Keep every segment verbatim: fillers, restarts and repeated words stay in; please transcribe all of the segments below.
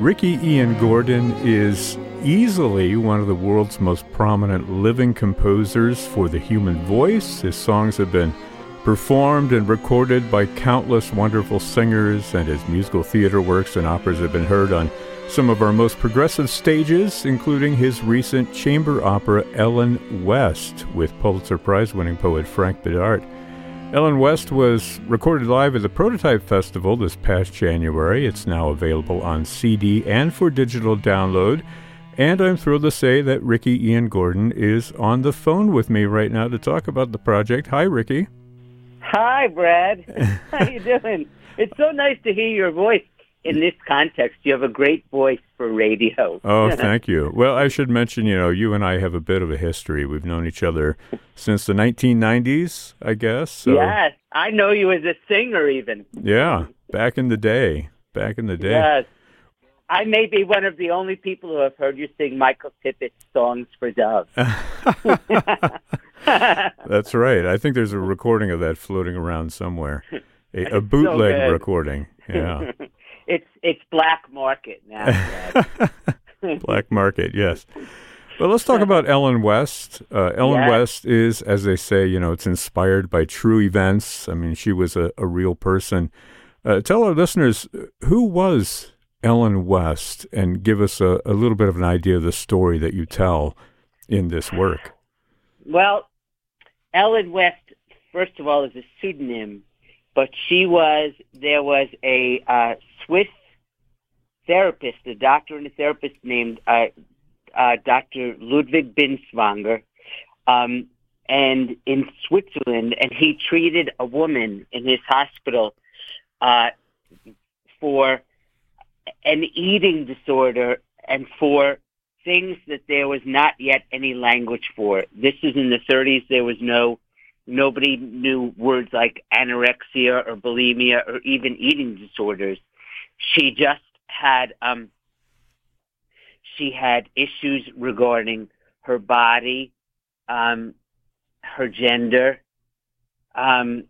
Ricky Ian Gordon is easily one of the world's most prominent living composers for the human voice. His songs have been performed and recorded by countless wonderful singers, and his musical theater works and operas have been heard on some of our most progressive stages, including his recent chamber opera Ellen West with Pulitzer Prize-winning poet Frank Bidart. Ellen West was recorded live at the Prototype Festival this past January. It's now available on C D and for digital download. And I'm thrilled to say that Ricky Ian Gordon is on the phone with me right now to talk about the project. Hi, Ricky. Hi, Brad. How you doing? It's so nice to hear your voice in this context. You have a great voice for radio. Oh, thank you. Well, I should mention, you know, you and I have a bit of a history. We've known each other since the nineteen nineties, I guess. So. Yes, I know you as a singer even. Yeah, back in the day. Back in the day. Yes. I may be one of the only people who have heard you sing Michael Tippett's songs for Dove. That's right. I think there's a recording of that floating around somewhere. A, a bootleg so recording. Yeah. It's it's black market now. Black market, yes. Well, let's talk about Ellen West. Uh, Ellen yes. West is, as they say, you know, it's inspired by true events. I mean, she was a, a real person. Uh, tell our listeners, who was Ellen West, and give us a, a little bit of an idea of the story that you tell in this work. Well, Ellen West, first of all, is a pseudonym. But she was, there was a uh, Swiss therapist, a doctor and a therapist named uh, uh, Doctor Ludwig Binswanger, um, and in Switzerland, and he treated a woman in his hospital uh, for an eating disorder and for things that there was not yet any language for. This is in the thirties. There was no Nobody knew words like anorexia or bulimia or even eating disorders. She just had um, she had issues regarding her body, um, her gender, um,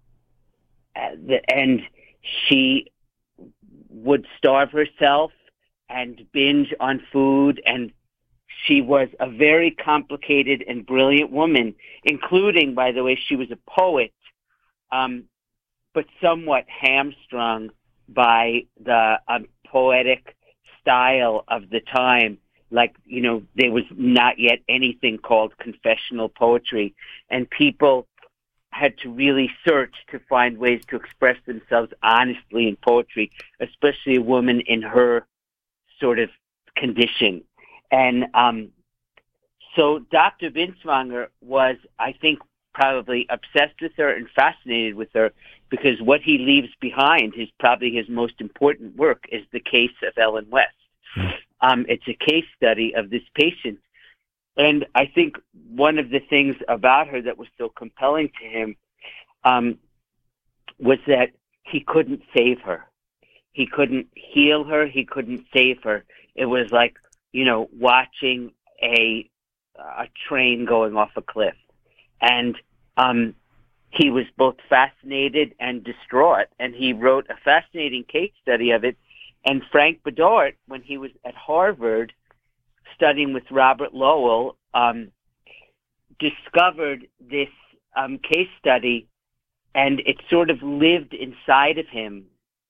and she would starve herself and binge on food, and she was a very complicated and brilliant woman, including, by the way, she was a poet, um, but somewhat hamstrung by the um, poetic style of the time. Like, you know, there was not yet anything called confessional poetry, and people had to really search to find ways to express themselves honestly in poetry, especially a woman in her sort of condition. And um, so Doctor Binswanger was, I think, probably obsessed with her and fascinated with her, because what he leaves behind is probably his most important work, is the case of Ellen West. Um, it's a case study of this patient. And I think one of the things about her that was so compelling to him um, was that he couldn't save her. He couldn't heal her. He couldn't save her. It was like, you know, watching a a train going off a cliff. And um, he was both fascinated and distraught, and he wrote a fascinating case study of it. And Frank Bidart, when he was at Harvard studying with Robert Lowell, um, discovered this um, case study, and it sort of lived inside of him.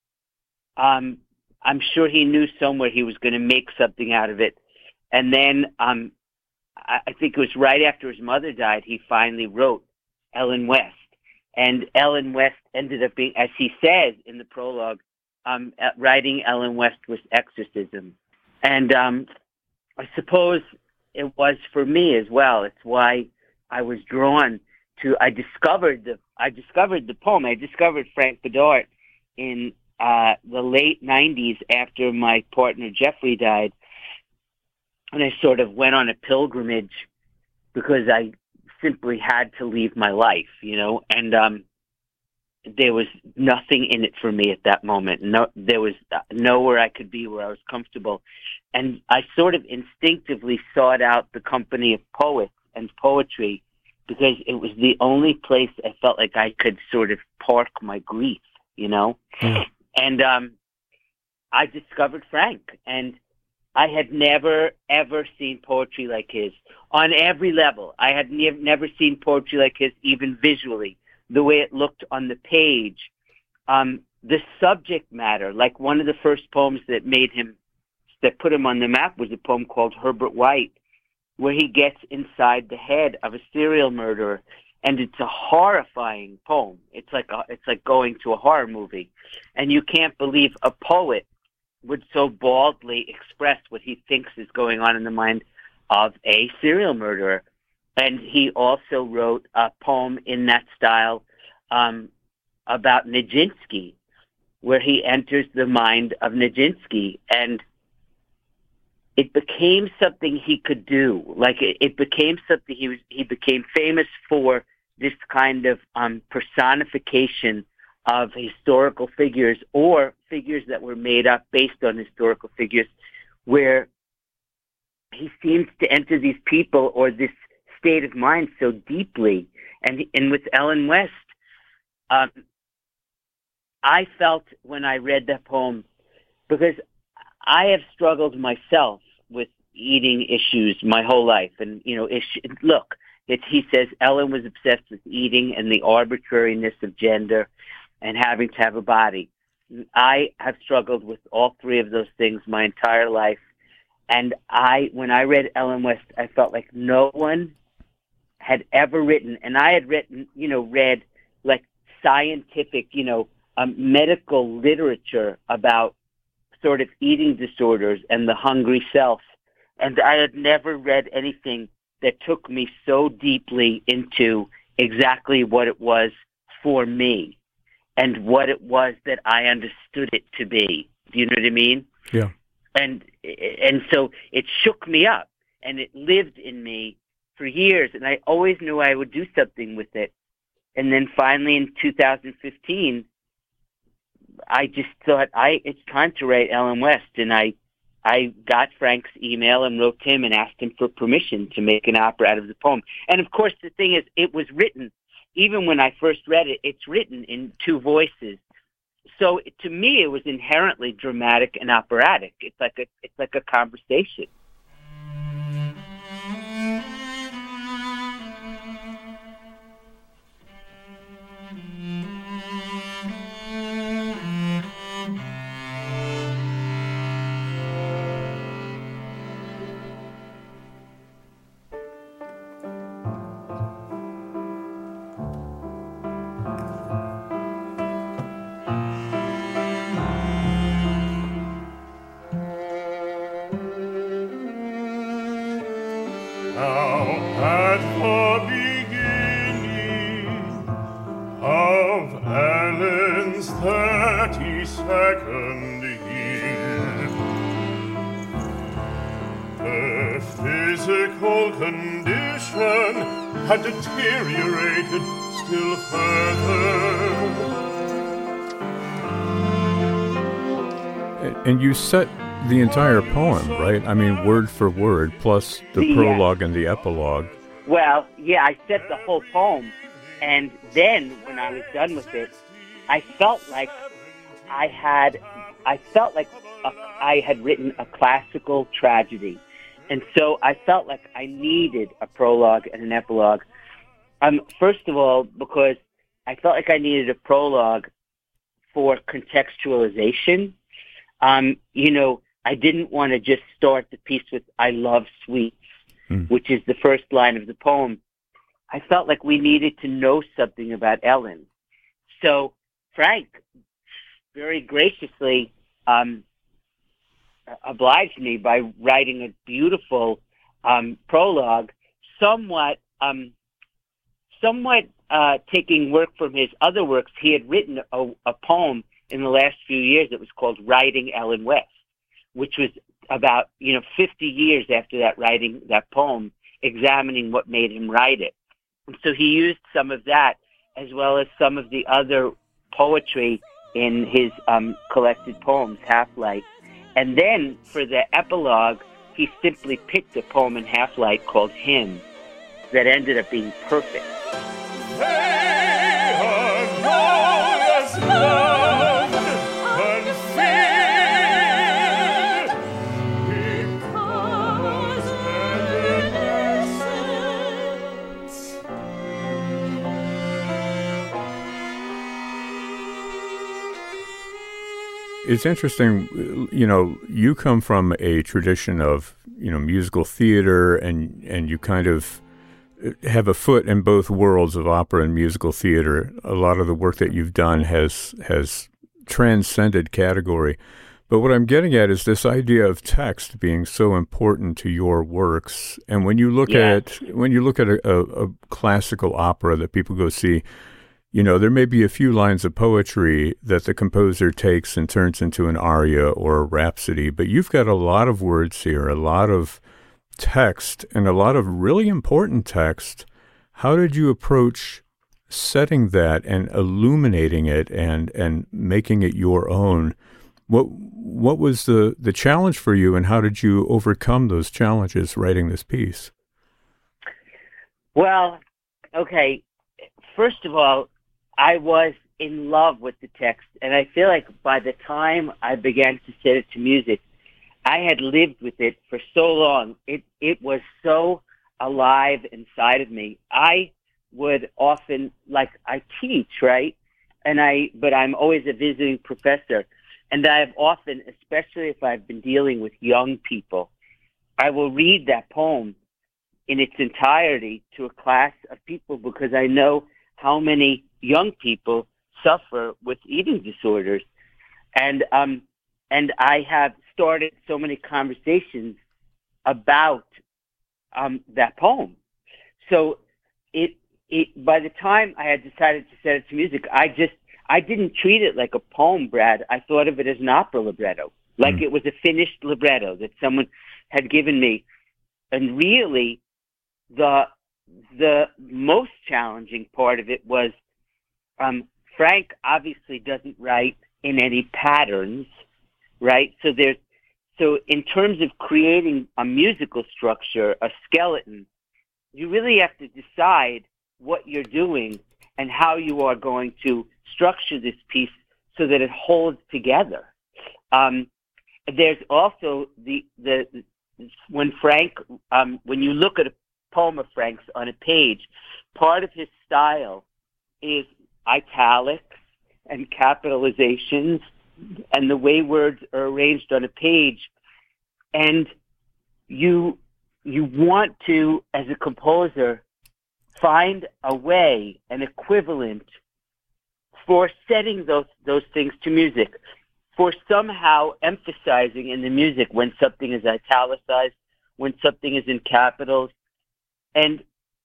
Um, I'm sure he knew somewhere he was going to make something out of it. And then um, I, I think it was right after his mother died, he finally wrote Ellen West. And Ellen West ended up being, as he says in the prologue, um, writing Ellen West was exorcism. And um, I suppose it was for me as well. It's why I was drawn to, I discovered the, I discovered the poem. I discovered Frank Bidart in Uh, the late nineties after my partner Jeffrey died, and I sort of went on a pilgrimage because I simply had to leave my life, you know, and um, there was nothing in it for me at that moment. No, there was nowhere I could be where I was comfortable, and I sort of instinctively sought out the company of poets and poetry because it was the only place I felt like I could sort of park my grief, you know. Mm. And um, I discovered Frank, and I had never, ever seen poetry like his on every level. I had ne- never seen poetry like his, even visually, the way it looked on the page. Um, the subject matter, like one of the first poems that made him, that put him on the map was a poem called Herbert White, where he gets inside the head of a serial murderer. And it's a horrifying poem. It's like a, it's like going to a horror movie. And you can't believe a poet would so baldly express what he thinks is going on in the mind of a serial murderer. And he also wrote a poem in that style um, about Nijinsky, where he enters the mind of Nijinsky. And it became something he could do. Like it, it became something he was, he became famous for, this kind of um, personification of historical figures or figures that were made up based on historical figures, where he seems to enter these people or this state of mind so deeply. And, and with Ellen West, um, I felt when I read that poem, because I have struggled myself with eating issues my whole life. And, you know, issue, look, it, he says Ellen was obsessed with eating and the arbitrariness of gender and having to have a body. I have struggled with all three of those things my entire life. And I, when I read Ellen West, I felt like no one had ever written, and I had written, you know, read like scientific, you know, um, medical literature about sort of eating disorders and the hungry self. And I had never read anything that took me so deeply into exactly what it was for me and what it was that I understood it to be. Do you know what I mean? Yeah. And and so it shook me up, and it lived in me for years, and I always knew I would do something with it. And then finally in two thousand fifteen, I just thought, I it's time to write Ellen West, and I I got Frank's email and wrote to him and asked him for permission to make an opera out of the poem. And of course, the thing is, it was written, even when I first read it, it's written in two voices. So to me, it was inherently dramatic and operatic. It's like a it's like a conversation. Second year, her physical condition had deteriorated still further. And you set the entire poem, right? I mean, word for word, plus the yeah. prologue and the epilogue. Well, yeah, I set the whole poem, and then when I was done with it, I felt like I had, I felt like a, I had written a classical tragedy. And so I felt like I needed a prologue and an epilogue. Um, first of all, because I felt like I needed a prologue for contextualization. Um, you know, I didn't want to just start the piece with, I love sweets, mm. which is the first line of the poem. I felt like we needed to know something about Ellen. So Frank very graciously um, obliged me by writing a beautiful um, prologue, somewhat, um, somewhat uh, taking work from his other works. He had written a, a poem in the last few years that was called Writing Ellen West, which was about, you know, fifty years after that writing that poem, examining what made him write it. And so he used some of that as well as some of the other poetry in his um, collected poems, Half-Light. And then for the epilogue, he simply picked a poem in Half-Light called Hymn that ended up being perfect. They are glorious loved, unfailing. it's interesting, you know, you come from a tradition of, you know, musical theater, and, and you kind of have a foot in both worlds of opera and musical theater. A lot of the work that you've done has has transcended category. But what I'm getting at is this idea of text being so important to your works. And when you look yeah. at when you look at a, a, a classical opera that people go see, you know, there may be a few lines of poetry that the composer takes and turns into an aria or a rhapsody, but you've got a lot of words here, a lot of text, and a lot of really important text. How did you approach setting that and illuminating it and, and making it your own? What what was the, the challenge for you, and how did you overcome those challenges writing this piece? Well, okay, first of all, I was in love with the text, and I feel like by the time I began to set it to music, I had lived with it for so long. It it was so alive inside of me. I would often, like, I teach, right? And I, but I'm always a visiting professor, and I've often, especially if I've been dealing with young people, I will read that poem in its entirety to a class of people, because I know how many young people suffer with eating disorders. And um, and I have started so many conversations about um, that poem. So it it by the time I had decided to set it to music, I just I didn't treat it like a poem, Brad. I thought of it as an opera libretto, like mm. it was a finished libretto that someone had given me. And really, the the most challenging part of it was um, Frank obviously doesn't write in any patterns, right? So there's so in terms of creating a musical structure, a skeleton, you really have to decide what you're doing and how you are going to structure this piece so that it holds together. Um, there's also the the when Frank um, when you look at a poem of Frank's on a page, part of his style is italics and capitalizations and the way words are arranged on a page. And you you want to, as a composer, find a way, an equivalent for setting those those things to music, for somehow emphasizing in the music when something is italicized, when something is in capitals. And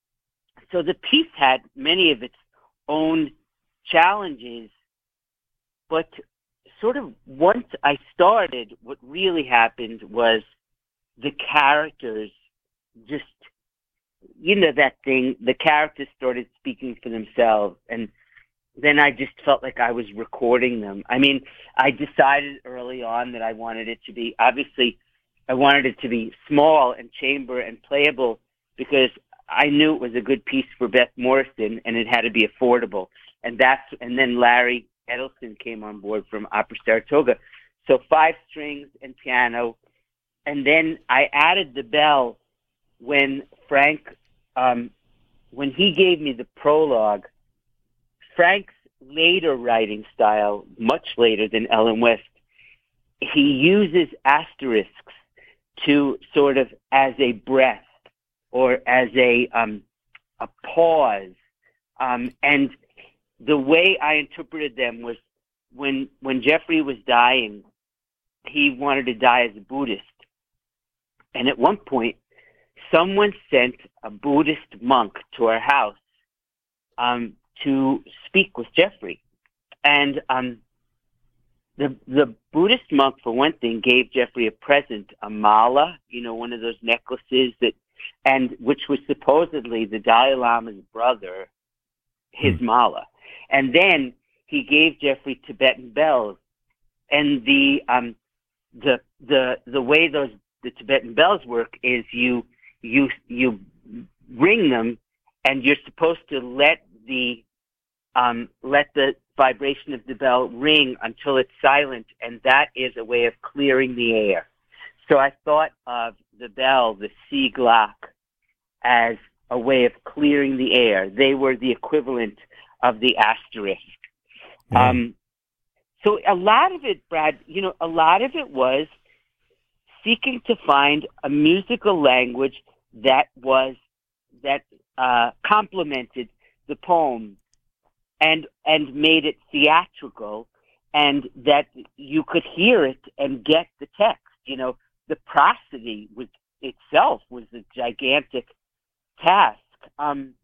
so the piece had many of its own challenges, but sort of once I started, what really happened was the characters just, you know, that thing, the characters started speaking for themselves, and then I just felt like I was recording them. I mean, I decided early on that I wanted it to be, obviously, I wanted it to be small and chamber and playable, because I knew it was a good piece for Beth Morrison, and it had to be affordable. And that's and then Larry Edelson came on board from Opera Saratoga. So five strings and piano. And then I added the bell when Frank, um, when he gave me the prologue. Frank's later writing style, much later than Ellen West, he uses asterisks to sort of as a breath or as a um, a pause. Um, and the way I interpreted them was when when Jeffrey was dying, he wanted to die as a Buddhist. And at one point, someone sent a Buddhist monk to our house um, to speak with Jeffrey. And um, the the Buddhist monk, for one thing, gave Jeffrey a present, a mala, you know, one of those necklaces that, and which was supposedly the Dalai Lama's brother, his hmm. mala. And then he gave Jeffrey Tibetan bells, and the um, the the the way those the Tibetan bells work is you you you ring them, and you're supposed to let the um, let the vibration of the bell ring until it's silent, and that is a way of clearing the air. So I thought of the bell, the Siglach, as a way of clearing the air. They were the equivalent of the asterisk. Mm. Um, So a lot of it, Brad, you know, a lot of it was seeking to find a musical language that was, that uh, complemented the poem and and made it theatrical, and that you could hear it and get the text. You know, the prosody was itself was a gigantic task. Um,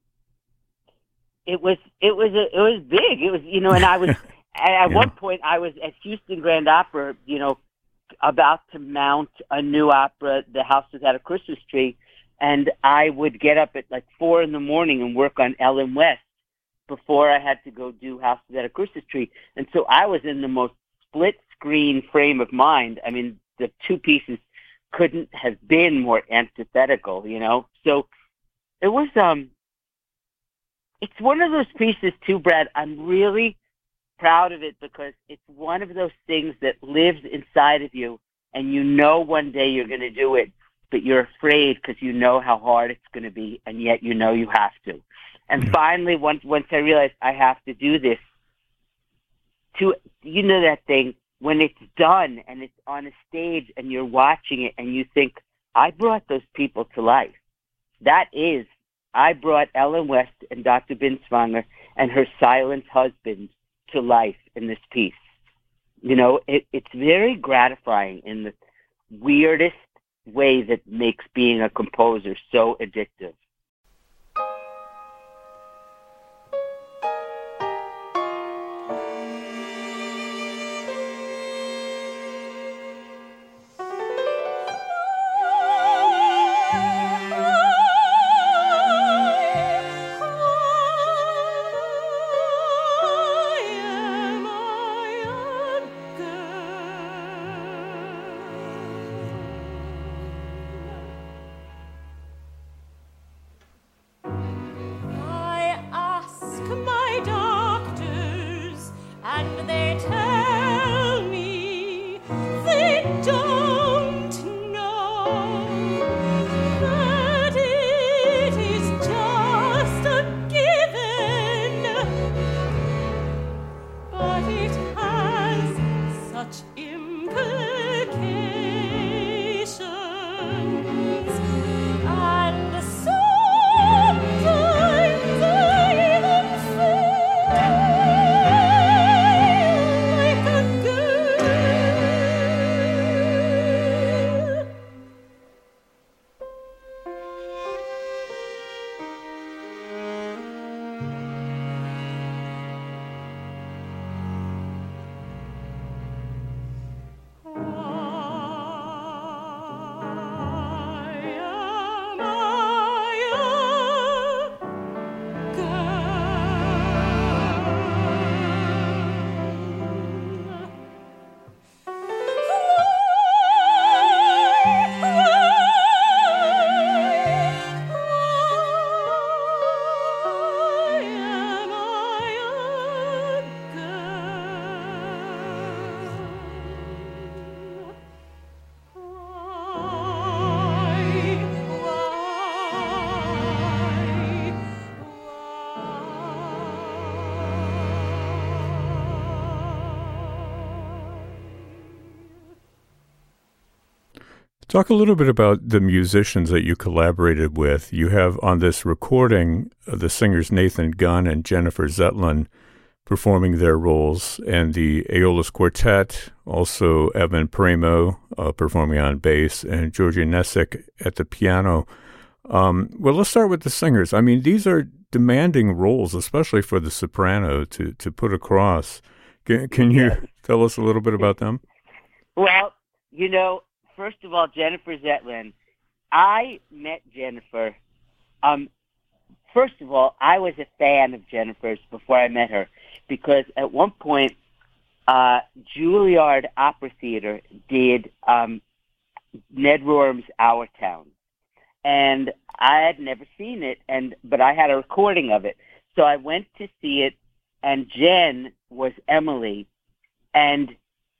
it was it was a, it was big. It was you know, and I was at yeah. one point I was at Houston Grand Opera, you know, about to mount a new opera, The House Without a Christmas Tree, and I would get up at like four in the morning and work on Ellen West before I had to go do House Without a Christmas Tree. And so I was in the most split-screen frame of mind. I mean, the two pieces couldn't have been more antithetical, you know? So it was, um, it's one of those pieces too, Brad. I'm really proud of it because it's one of those things that lives inside of you, and you know one day you're going to do it, but you're afraid because you know how hard it's going to be, and yet you know you have to. And finally, once once I realized I have to do this, to you know that thing, when it's done and it's on a stage and you're watching it and you think, I brought those people to life. That is, I brought Ellen West and Doctor Binswanger and her silent husband to life in this piece. You know, it, it's very gratifying in the weirdest way that makes being a composer so addictive. Talk a little bit about the musicians that you collaborated with. You have on this recording uh, the singers Nathan Gunn and Jennifer Zetlin performing their roles, and the Aeolus Quartet, also Evan Primo uh, performing on bass, and Georgia Nesic at the piano. Um, well, let's start with the singers. I mean, these are demanding roles, especially for the soprano to, to put across. Can, can you yes. tell us a little bit about them? Well, you know, first of all, Jennifer Zetlin. I met Jennifer. Um, first of all, I was a fan of Jennifer's before I met her, because at one point, uh, Juilliard Opera Theater did um, Ned Rorem's Our Town, and I had never seen it, and but I had a recording of it, so I went to see it, and Jen was Emily, and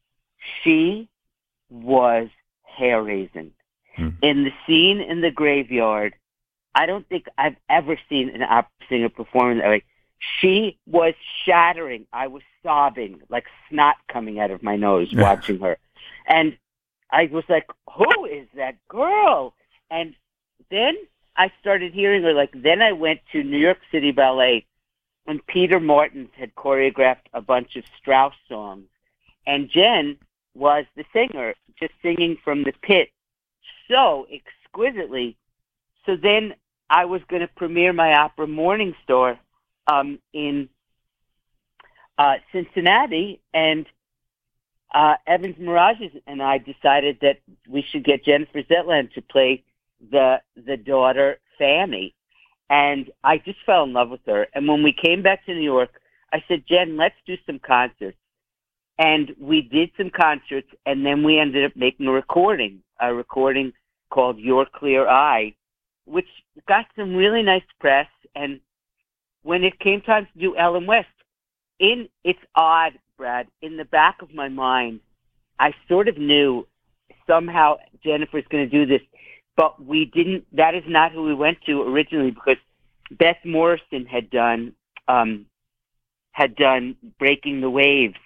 she was hair-raising. Hmm. In the scene in the graveyard, I don't think I've ever seen an opera singer perform that way. She was shattering. I was sobbing, like snot coming out of my nose watching her. And I was like, who is that girl? And then I started hearing her. Like, then I went to New York City Ballet, and Peter Martins had choreographed a bunch of Strauss songs. And Jen was the singer, just singing from the pit so exquisitely. So then I was going to premiere my opera Morning Star um, in uh, Cincinnati, and uh, Evans Mirages and I decided that we should get Jennifer Zetland to play the the daughter Fanny, and I just fell in love with her. And when we came back to New York, I said, Jen, let's do some concerts. And we did some concerts, and then we ended up making a recording, a recording called Your Clear Eye, which got some really nice press. And when it came time to do Ellen West, in it's odd, Brad, in the back of my mind, I sort of knew somehow Jennifer's going to do this, but we didn't. That is not who we went to originally, because Beth Morrison had done um, had done Breaking the Waves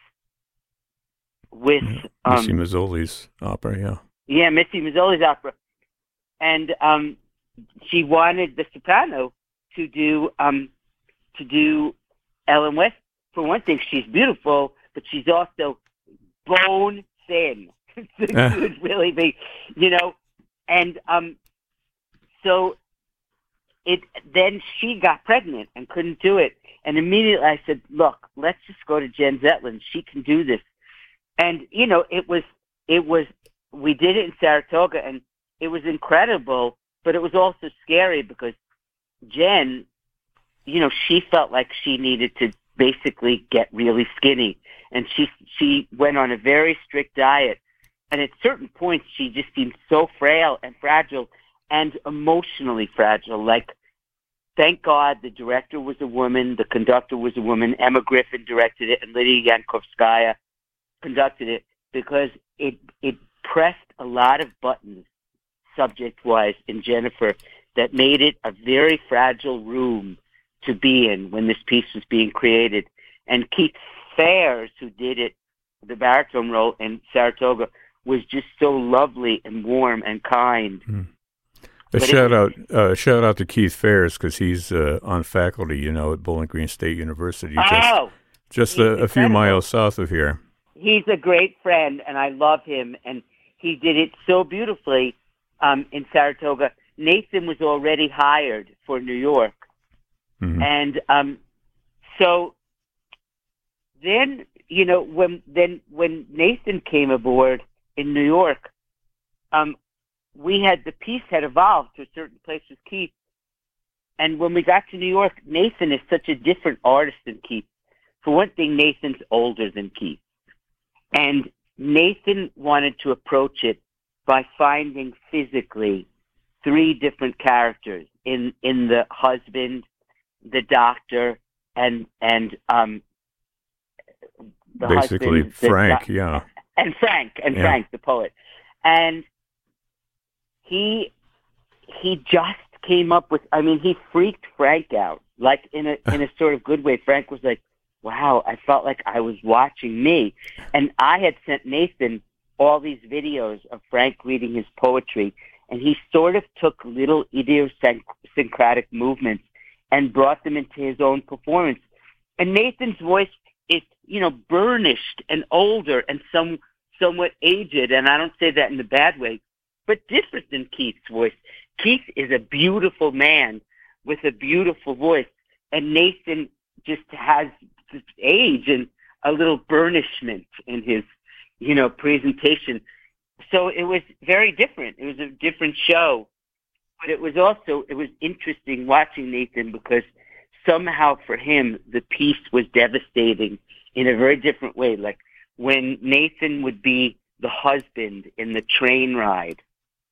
with yeah, um, Missy Mazzoli's opera, yeah. Yeah, Missy Mazzoli's opera. And um, she wanted the soprano to do um, to do Ellen West. For one thing, she's beautiful, but she's also bone thin. It would really be, you know. And um, so it then she got pregnant and couldn't do it. And immediately I said, look, let's just go to Jen Zetland. She can do this. And, you know, it was, it was, we did it in Saratoga, and it was incredible, but it was also scary because Jen, you know, she felt like she needed to basically get really skinny. And she, she went on a very strict diet. And at certain points, she just seemed so frail and fragile and emotionally fragile. Like, thank God the director was a woman, the conductor was a woman, Emma Griffin directed it, and Lydia Yankovskaya conducted it, because it it pressed a lot of buttons subject-wise in Jennifer that made it a very fragile room to be in when this piece was being created. And Keith Fairs, who did it, the baritone role in Saratoga, was just so lovely and warm and kind. Mm. A shout was, out, uh, shout out to Keith Fairs, because he's uh, on faculty, you know, at Bowling Green State University, just, oh, just a, a few miles south of here. He's a great friend, and I love him, and he did it so beautifully um, in Saratoga. Nathan was already hired for New York, mm-hmm. and um, so then, you know, when then when Nathan came aboard in New York, um, we had the piece had evolved to a certain place with Keith, and when we got to New York, Nathan is such a different artist than Keith. For one thing, Nathan's older than Keith. And Nathan wanted to approach it by finding physically three different characters in, in the husband, the doctor, and and um, the basically husband, Frank, the, yeah, and Frank, and yeah. Frank, the poet, and he he just came up with. I mean, he freaked Frank out, like in a in a sort of good way. Frank was like, wow, I felt like I was watching me. And I had sent Nathan all these videos of Frank reading his poetry, and he sort of took little idiosyncratic movements and brought them into his own performance. And Nathan's voice is, you know, burnished and older and some somewhat aged, and I don't say that in a bad way, but different than Keith's voice. Keith is a beautiful man with a beautiful voice, and Nathan just has this age and a little burnishment in his, you know, presentation. So it was very different. It was a different show, but it was also, it was interesting watching Nathan, because somehow for him, the piece was devastating in a very different way. Like when Nathan would be the husband in the train ride,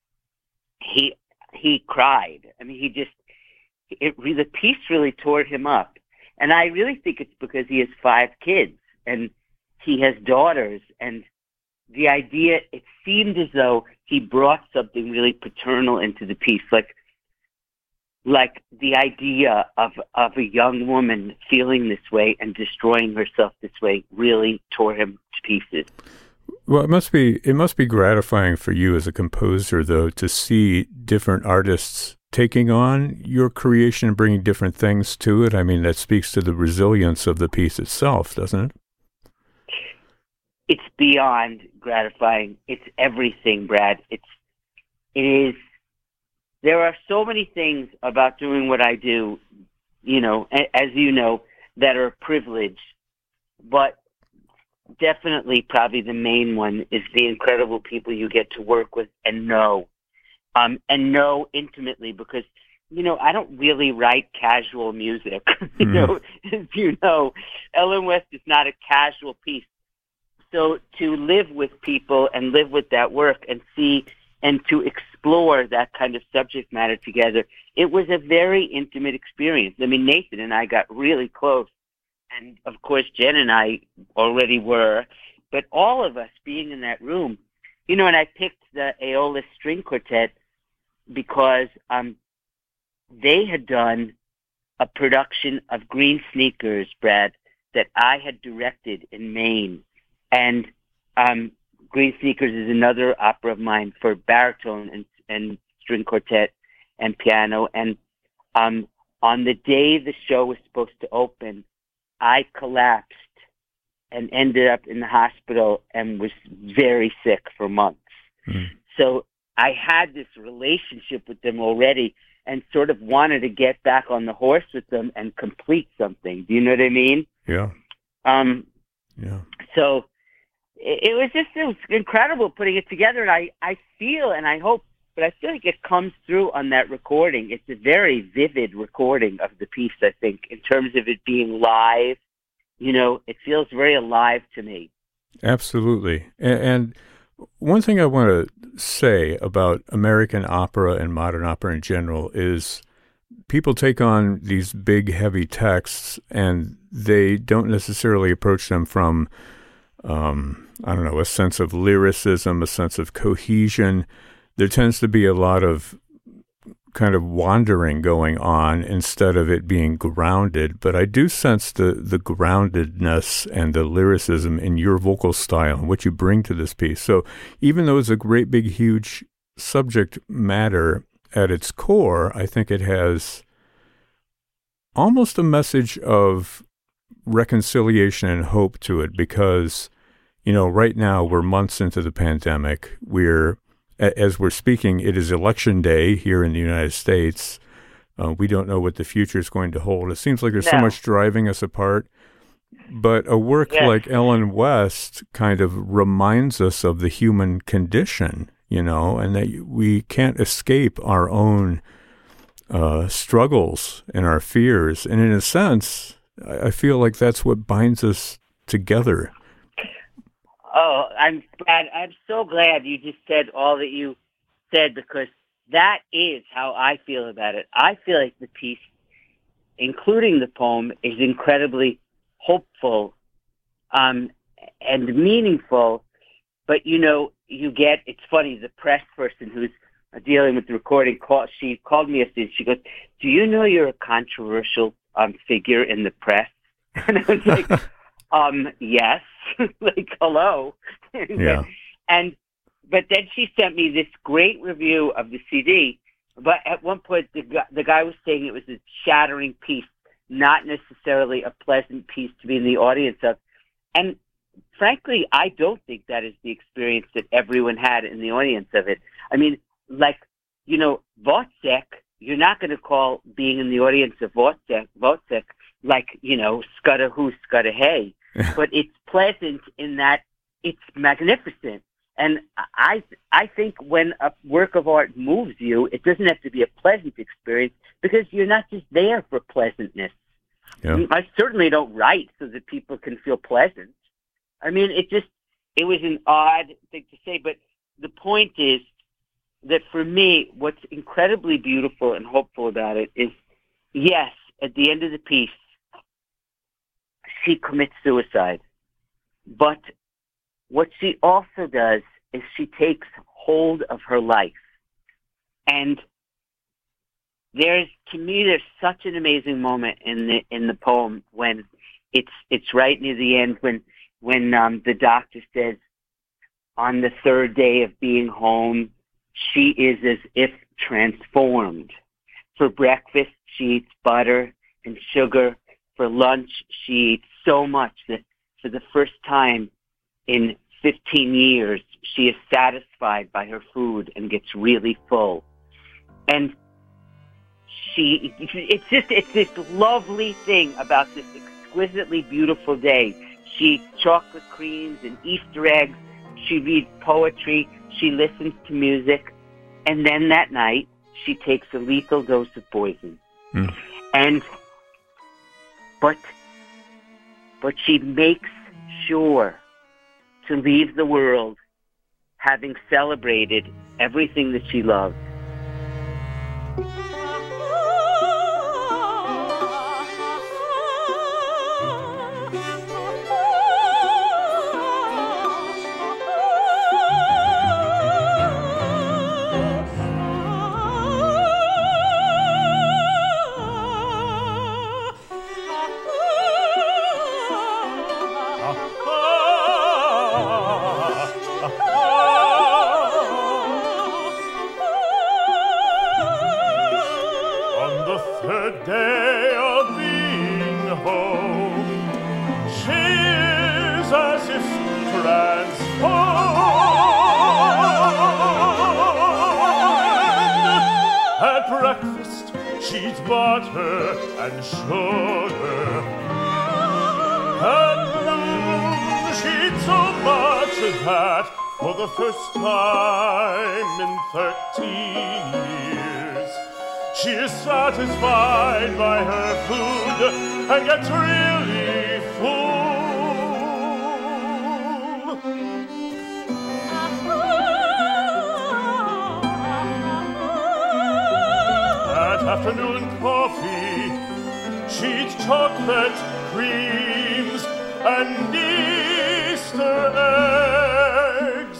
he, he cried. I mean, he just, it, the piece really tore him up. And I really think it's because he has five kids and he has daughters. And the idea, it seemed as though he brought something really paternal into the piece. Like like the idea of of a young woman feeling this way and destroying herself this way really tore him to pieces. Well, it must be it must be gratifying for you as a composer, though, to see different artists taking on your creation and bringing different things to it. I mean, that speaks to the resilience of the piece itself, doesn't it? It's beyond gratifying. It's everything, Brad. It's it is. There are so many things about doing what I do, you know, as you know, that are a privilege, but definitely probably the main one is the incredible people you get to work with and know, um, and know intimately, because, you know, I don't really write casual music. you mm. know, as you know, Ellen West is not a casual piece. So to live with people and live with that work and see and to explore that kind of subject matter together, it was a very intimate experience. I mean, Nathan and I got really close. And, of course, Jen and I already were. But all of us being in that room, you know, and I picked the Aeolus String Quartet because um, they had done a production of Green Sneakers, Brad, that I had directed in Maine. And um, Green Sneakers is another opera of mine for baritone and, and string quartet and piano. And um, on the day the show was supposed to open, I collapsed and ended up in the hospital and was very sick for months. Mm. So I had this relationship with them already and sort of wanted to get back on the horse with them and complete something. Do you know what I mean? Yeah. Um, yeah. So it, it was just it was incredible putting it together. And I, I feel and I hope, but I feel like it comes through on that recording. It's a very vivid recording of the piece, I think, in terms of it being live. You know, it feels very alive to me. Absolutely. And, and one thing I want to say about American opera and modern opera in general is people take on these big, heavy texts, and they don't necessarily approach them from, um, I don't know, a sense of lyricism, a sense of cohesion. There tends to be a lot of kind of wandering going on instead of it being grounded. But I do sense the, the groundedness and the lyricism in your vocal style and what you bring to this piece. So even though it's a great, big, huge subject matter at its core, I think it has almost a message of reconciliation and hope to it because, you know, right now we're months into the pandemic. We're As we're speaking, it is election day here in the United States. Uh, we don't know what the future is going to hold. It seems like there's no. so much driving us apart. But a work yes. like Ellen West kind of reminds us of the human condition, you know, and that we can't escape our own uh, struggles and our fears. And in a sense, I feel like that's what binds us together. Oh, I'm glad. I'm so glad you just said all that you said because that is how I feel about it. I feel like the piece, including the poem, is incredibly hopeful um, and meaningful. But, you know, you get, it's funny, the press person who's dealing with the recording, call, she called me yesterday. She goes, do you know you're a controversial um, figure in the press? And I was like, um, yes. like, hello. Yeah. And, but then she sent me this great review of the C D. But at one point, the guy, the guy was saying it was a shattering piece, not necessarily a pleasant piece to be in the audience of. And frankly, I don't think that is the experience that everyone had in the audience of it. I mean, like, you know, Wozzeck, you're not going to call being in the audience of Wozzeck, Wozzeck like, you know, scudda hoo, scudda hey. But it's pleasant in that it's magnificent. And I I think when a work of art moves you, it doesn't have to be a pleasant experience because you're not just there for pleasantness. Yeah. I certainly don't write so that people can feel pleasant. I mean, it just, it was an odd thing to say, but the point is that for me, what's incredibly beautiful and hopeful about it is, yes, at the end of the piece, she commits suicide. But what she also does is she takes hold of her life. And there's, to me, there's such an amazing moment in the in the poem when it's it's right near the end when when um, the doctor says, on the third day of being home, she is as if transformed. For breakfast, she eats butter and sugar. For lunch, she eats so much that for the first time in fifteen years, she is satisfied by her food and gets really full. And she, it's just, it's this lovely thing about this exquisitely beautiful day. She eats chocolate creams and Easter eggs. She reads poetry. She listens to music. And then that night, she takes a lethal dose of poison. Mm. And, but, but she makes sure to leave the world having celebrated everything that she loved. Butter and sugar, and noon she eats so much that for the first time in thirteen years, she is satisfied by her food and gets really full. Afternoon coffee, she eats chocolate creams and Easter eggs.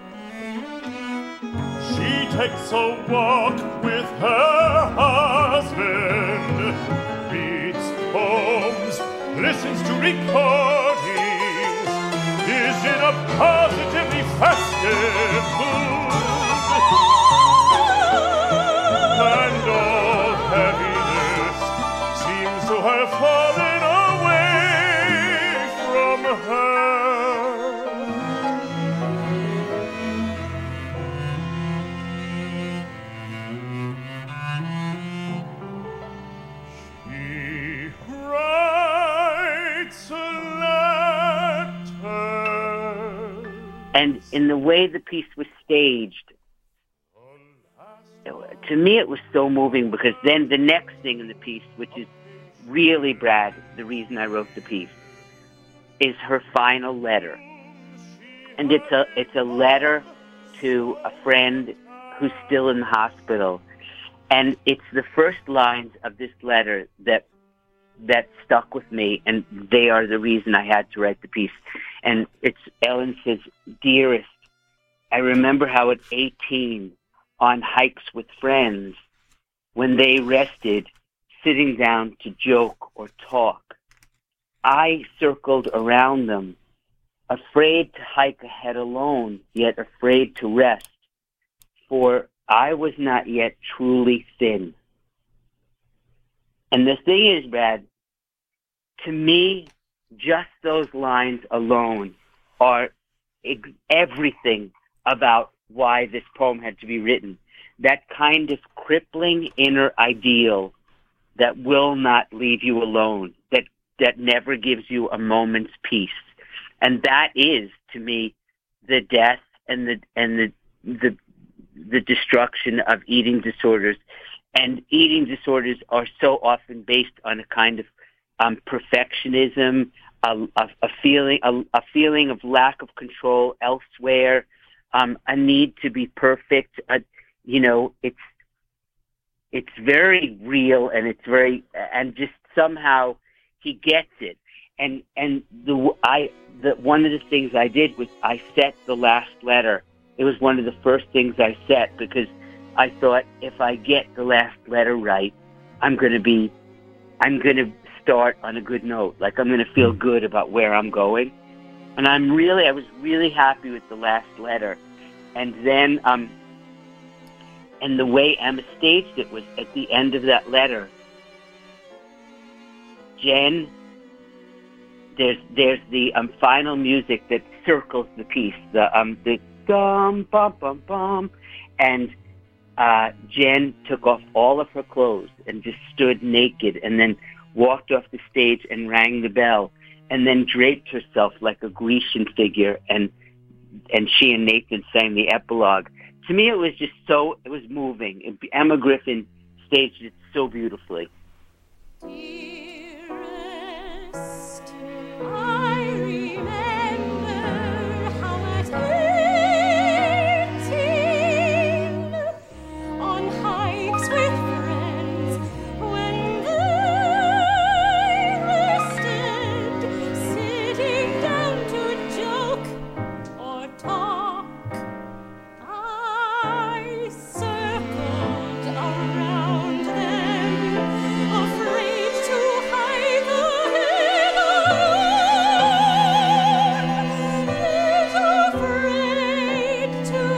She takes a walk with her husband, reads poems, listens to recordings, is in a positively festive mood. And all heaviness seems to have fallen away from her. She writes a letter. And in the way the piece was staged, to me, it was so moving because then the next thing in the piece, which is really, Brad, the reason I wrote the piece, is her final letter. And it's a it's a letter to a friend who's still in the hospital. And it's the first lines of this letter that that stuck with me, and they are the reason I had to write the piece. And it's Ellen says, "Dearest, I remember how at eighteen, on hikes with friends, when they rested, sitting down to joke or talk, I circled around them, afraid to hike ahead alone, yet afraid to rest, for I was not yet truly thin." And the thing is, Brad, to me, just those lines alone are ex- everything about why this poem had to be written. That kind of crippling inner ideal that will not leave you alone, that that never gives you a moment's peace. And that is, to me, the death and the and the the the destruction of eating disorders. And eating disorders are so often based on a kind of um, perfectionism, a, a, a feeling a, a feeling of lack of control elsewhere. Um, a need to be perfect. Uh, you know, it's it's very real, and it's very, and just somehow he gets it. And and the I the one of the things I did was I set the last letter. It was one of the first things I set because I thought if I get the last letter right, I'm going to be, I'm going to start on a good note. Like I'm going to feel good about where I'm going. And I'm really, I was really happy with the last letter. And then, um, and the way Emma staged it was at the end of that letter, Jen, there's there's the um, final music that circles the piece, the um the dum bum bum bum, and uh, Jen took off all of her clothes and just stood naked, and then walked off the stage and rang the bell, and then draped herself like a Grecian figure, and and she and Nathan sang the epilogue. To me, it was just so it was moving. Emma Griffin staged it so beautifully. Dearest, I remember how at eighteen, on hikes with friends, when they rested, sitting down to joke or talk, I circled around them, afraid to hide the head alone, yet afraid to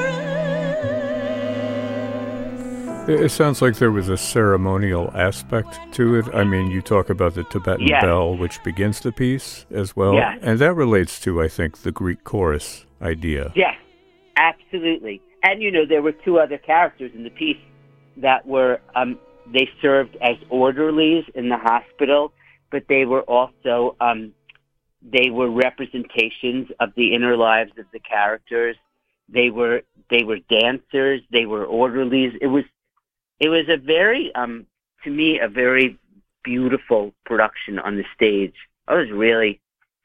rest. It it sounds like there was a ceremonial aspect to it. I mean, you talk about the Tibetan Yes. bell, which begins the piece as well. Yes. And that relates to, I think, the Greek chorus idea. Yes, absolutely. And, you know, there were two other characters in the piece that were, um, they served as orderlies in the hospital, but they were also, um, they were representations of the inner lives of the characters. They were, they were dancers. They were orderlies. It was, it was a very, um, to me, a very beautiful production on the stage. I was really,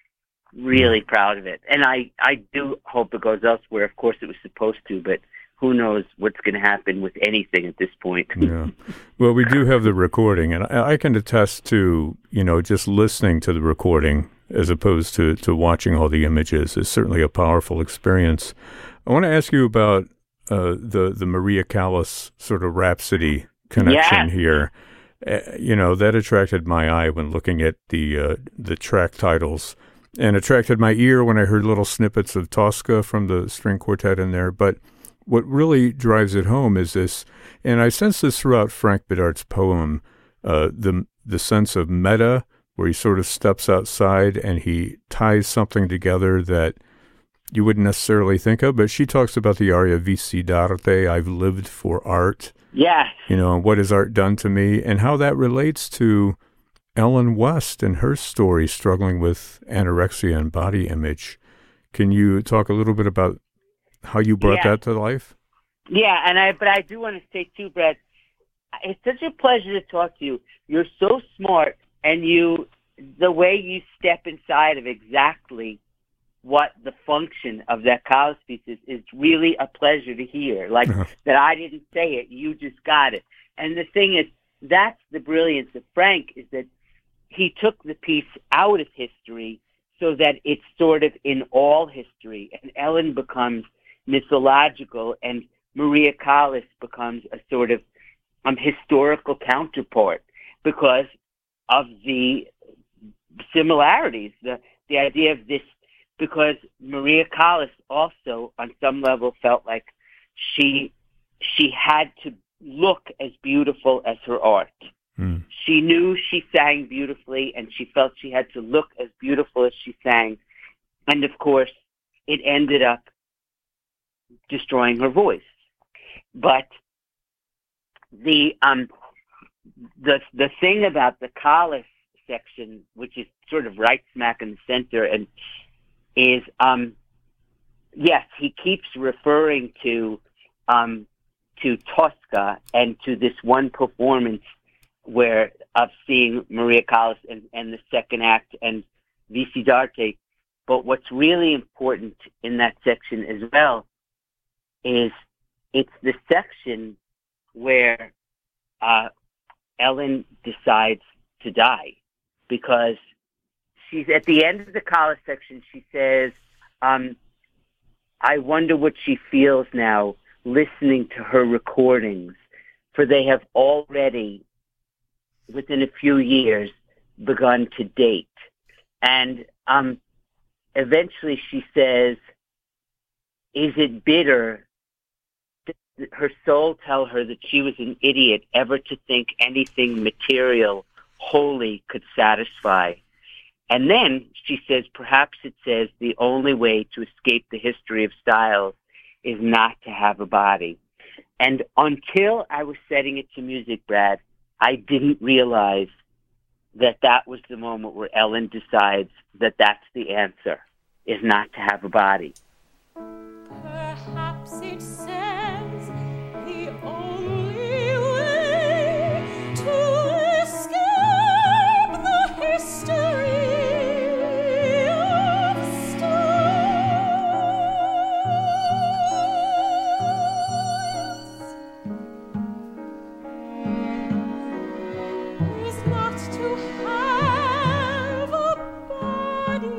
really proud of it. And I, I do hope it goes elsewhere. Of course, it was supposed to, but who knows what's going to happen with anything at this point. Yeah. Well, we do have the recording, and I, I can attest to, you know, just listening to the recording as opposed to, to watching all the images is certainly a powerful experience. I want to ask you about uh, the, the Maria Callas sort of Rhapsody connection Yes. here. Uh, you know, that attracted my eye when looking at the uh, the track titles, and attracted my ear when I heard little snippets of Tosca from the string quartet in there. But what really drives it home is this, and I sense this throughout Frank Bidart's poem, uh, the the sense of meta, where he sort of steps outside and he ties something together that you wouldn't necessarily think of. But she talks about the aria Vici d'arte, I've lived for art, Yes. you know, what has art done to me, and how that relates to Ellen West and her story struggling with anorexia and body image. Can you talk a little bit about how you brought Yeah. that to life? Yeah, and I, but I do want to say too, Brett, it's such a pleasure to talk to you. You're so smart, and you, the way you step inside of exactly what the function of that Callas piece is, is really a pleasure to hear. Like Uh-huh. that I didn't say it, you just got it. And the thing is, that's the brilliance of Frank, is that he took the piece out of history so that it's sort of in all history, and Ellen becomes mythological, and Maria Callas becomes a sort of um, historical counterpart because of the similarities, the the idea of this, because Maria Callas also, on some level, felt like she she had to look as beautiful as her art. Mm. She knew she sang beautifully, and she felt she had to look as beautiful as she sang. And of course, it ended up destroying her voice. But the um the the thing about the Callas section, which is sort of right smack in the center, and is um yes, he keeps referring to um to Tosca and to this one performance where of seeing Maria Callas and, and the second act and Vici d'arte. But what's really important in that section as well is it's the section where uh, Ellen decides to die, because she's at the end of the Callas section. She says, um, I wonder what she feels now listening to her recordings, for they have already, within a few years, begun to date. And um, eventually she says, is it bitter? Did her soul tell her that she was an idiot ever to think anything material, holy, could satisfy? And then she says, perhaps it says the only way to escape the history of styles is not to have a body. And until I was setting it to music, Brad, I didn't realize that that was the moment where Ellen decides that that's the answer, is not to have a body. Perhaps it says the only way to escape the history of styles is not to have a body.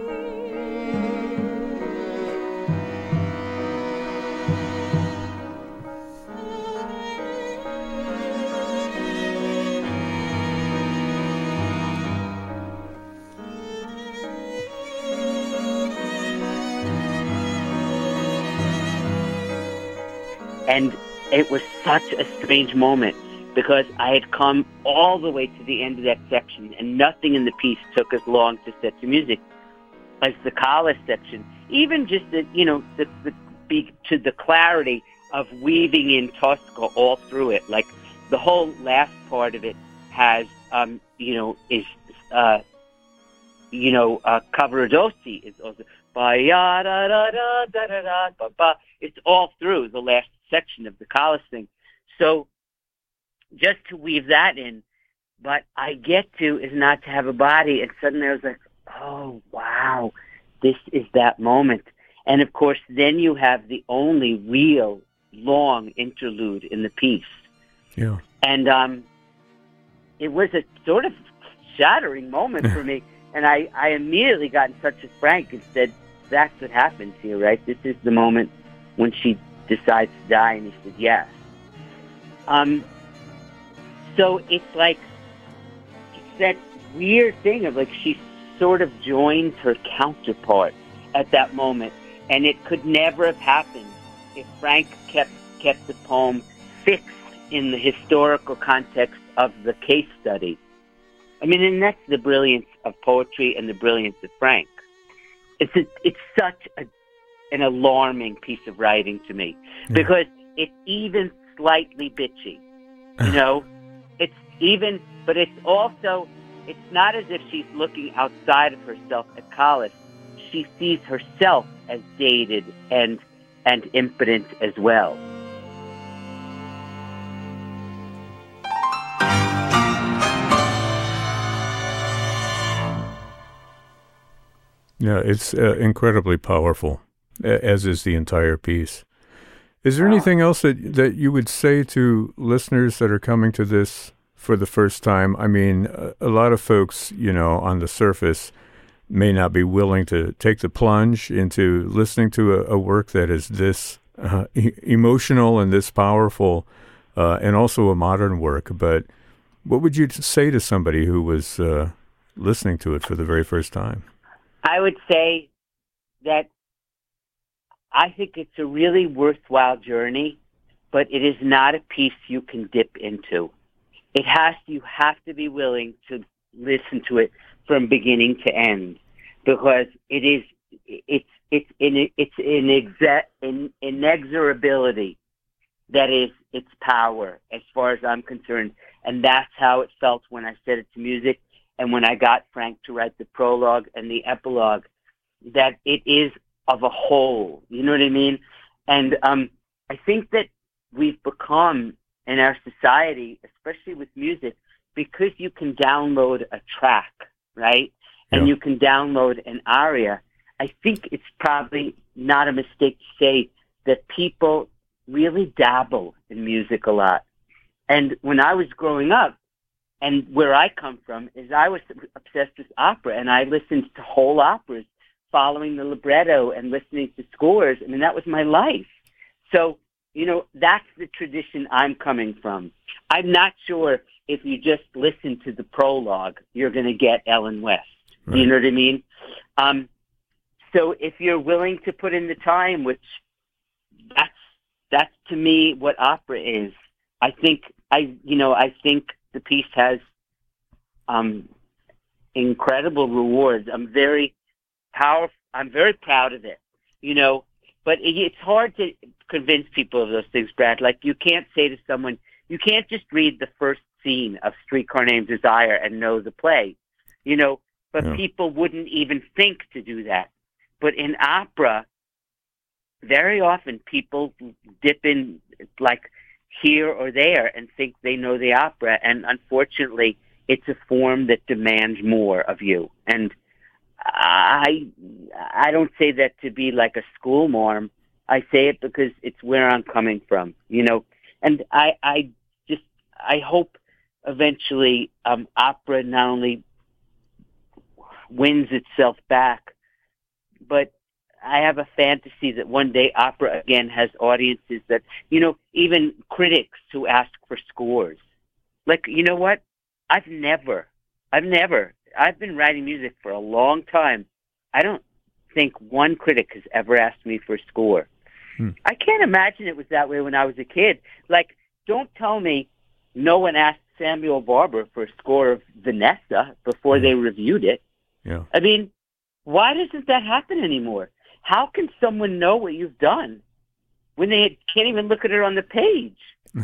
And it was such a strange moment because I had come all the way to the end of that section and nothing in the piece took as long to set to music as the Callas section. Even just the, you know, the, the, be, to the clarity of weaving in Tosca all through it. Like the whole last part of it has, um, you know, is, uh, you know, uh, Cavaradossi is also, ba da da da da da da ba ba. It's all through the last section of the Callas thing. So just to weave that in, but I get to is not to have a body, and suddenly I was like, oh, wow, this is that moment. And of course, then you have the only real long interlude in the piece. Yeah. And um, it was a sort of shattering moment for me. And I, I immediately got in touch with Frank and said, that's what happens here, right? This is the moment when she decides to die. And he said, yes. Um, so it's like, it's that weird thing of like she sort of joins her counterpart at that moment. And it could never have happened if Frank kept kept the poem fixed in the historical context of the case study. I mean, and that's the brilliance of poetry and the brilliance of Frank. It's a, it's such a, an alarming piece of writing to me yeah. because it's even slightly bitchy, you know? It's even, but it's also, it's not as if she's looking outside of herself at Callas. She sees herself as dated and and impotent as well. Yeah, it's uh, incredibly powerful, as is the entire piece. Is there anything else that, that you would say to listeners that are coming to this for the first time? I mean, a, a lot of folks, you know, on the surface may not be willing to take the plunge into listening to a, a work that is this uh, e- emotional and this powerful, uh, and also a modern work. But what would you say to somebody who was uh, listening to it for the very first time? I would say that I think it's a really worthwhile journey, but it is not a piece you can dip into. It has you have to be willing to listen to it from beginning to end, because it is it's it's in it's in exa- in inexorability that is its power, as far as I'm concerned, and that's how it felt when I set it to music. And when I got Frank to write the prologue and the epilogue, that it is of a whole, you know what I mean? And um, I think that we've become, in our society, especially with music, because you can download a track, right? And Yeah. you can download an aria, I think it's probably not a mistake to say that people really dabble in music a lot. And when I was growing up, and where I come from is I was obsessed with opera, and I listened to whole operas, following the libretto and listening to scores. I mean, that was my life. So you know, that's the tradition I'm coming from. I'm not sure if you just listen to the prologue, you're going to get Ellen West. Right. You know what I mean? Um, so if you're willing to put in the time, which that's, that's to me what opera is. I think, I, you know, I think the piece has um, incredible rewards. I'm very powerful. I'm very proud of it, you know, but it, it's hard to convince people of those things, Brad. Like, you can't say to someone, you can't just read the first scene of Streetcar Named Desire and know the play, you know, but yeah. people wouldn't even think to do that. But in opera, very often people dip in like here or there and think they know the opera. And unfortunately, it's a form that demands more of you. And I I don't say that to be like a school marm. I say it because it's where I'm coming from, you know. And I, I just, I hope eventually um, opera not only wins itself back, but I have a fantasy that one day opera again has audiences that, you know, even critics who ask for scores. Like, you know what? I've never, I've never, I've been writing music for a long time. I don't think one critic has ever asked me for a score. Hmm. I can't imagine it was that way when I was a kid. Like, don't tell me no one asked Samuel Barber for a score of Vanessa before hmm. they reviewed it. Yeah. I mean, why doesn't that happen anymore? How can someone know what you've done when they can't even look at it on the page? That's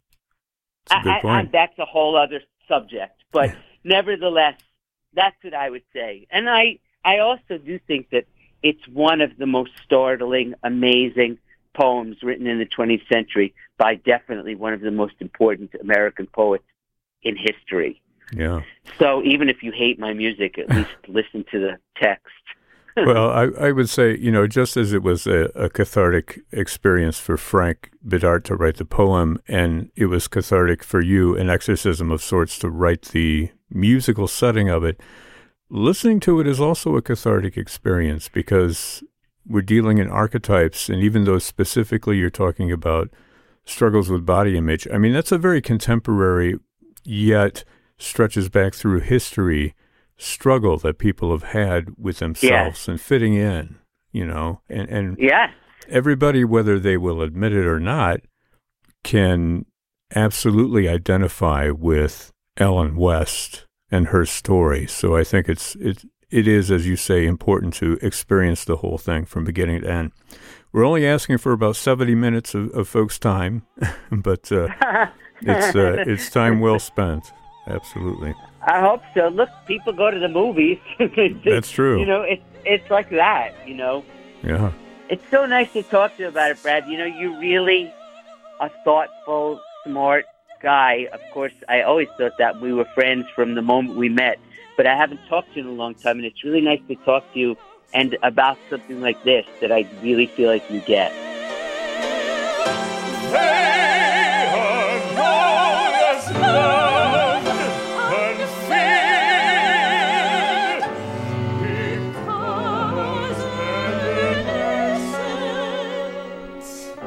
a good I, point. I, that's a whole other subject. But nevertheless, that's what I would say. And I, I also do think that it's one of the most startling, amazing poems written in the twentieth century by definitely one of the most important American poets in history. Yeah. So even if you hate my music, at least listen to the text. Well, I, I would say, you know, just as it was a, a cathartic experience for Frank Bidart to write the poem, and it was cathartic for you, an exorcism of sorts, to write the musical setting of it, listening to it is also a cathartic experience because we're dealing in archetypes, and even though specifically you're talking about struggles with body image, I mean, that's a very contemporary, yet stretches back through history, struggle that people have had with themselves yeah. and fitting in, you know, and, and yeah. everybody, whether they will admit it or not, can absolutely identify with Ellen West and her story. So I think it's it it is, as you say, important to experience the whole thing from beginning to end. We're only asking for about seventy minutes of, of folks' time, but uh, it's uh, it's time well spent. Absolutely. I hope so. Look, people go to the movies. That's true. You know, it's it's like that, you know. Yeah. It's so nice to talk to you about it, Brad. You know, you're really a thoughtful, smart guy. Of course, I always thought that we were friends from the moment we met, but I haven't talked to you in a long time, and it's really nice to talk to you and about something like this that I really feel like you get. They are known as love and fear because they're innocent.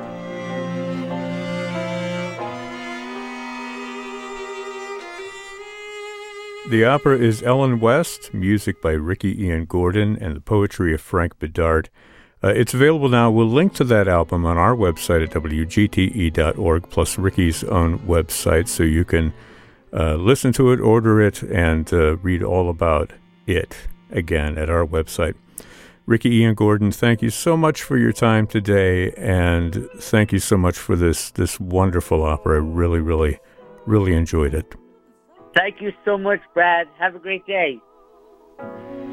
The opera is Ellen West, music by Ricky Ian Gordon, and the poetry of Frank Bidart. Uh, it's available now. We'll link to that album on our website at W G T E dot org, plus Ricky's own website, so you can uh, listen to it, order it, and uh, read all about it, again, at our website. Ricky Ian Gordon, thank you so much for your time today, and thank you so much for this, this wonderful opera. I really, really, really enjoyed it. Thank you so much, Brad. Have a great day.